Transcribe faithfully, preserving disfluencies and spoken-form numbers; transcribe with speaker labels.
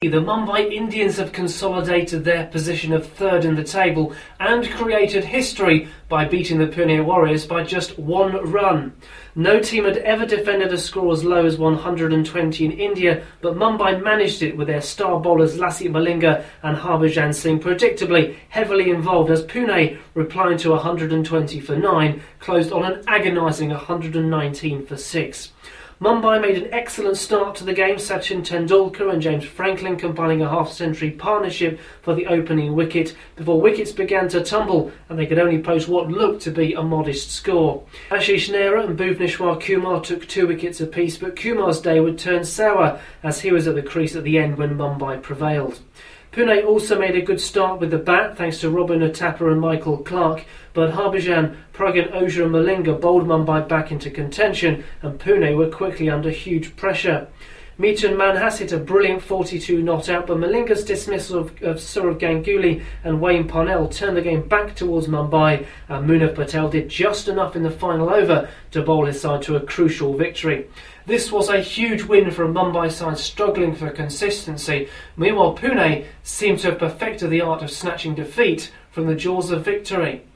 Speaker 1: The Mumbai Indians have consolidated their position of third in the table and created history by beating the Pune Warriors by just one run. No team had ever defended a score as low as one hundred twenty in India, but Mumbai managed it with their star bowlers Lasith Malinga and Harbhajan Singh predictably heavily involved as Pune, replying to one hundred twenty for nine, closed on an agonising one hundred nineteen for six. Mumbai made an excellent start to the game, Sachin Tendulkar and James Franklin compiling a half-century partnership for the opening wicket before wickets began to tumble and they could only post what looked to be a modest score. Ashish Nehra and Bhuvneshwar Kumar took two wickets apiece, but Kumar's day would turn sour as he was at the crease at the end when Mumbai prevailed. Pune also made a good start with the bat thanks to Robin Uthappa and Michael Clarke, but Harbhajan, Pragyan Ojha and Malinga bowled Mumbai back into contention and Pune were quickly under huge pressure. Mithun Manhas hit a brilliant forty-two not out, but Malinga's dismissal of, of Sourav Ganguly and Wayne Parnell turned the game back towards Mumbai, and Munaf Patel did just enough in the final over to bowl his side to a crucial victory. This was a huge win for a Mumbai side struggling for consistency. Meanwhile, Pune seemed to have perfected the art of snatching defeat from the jaws of victory.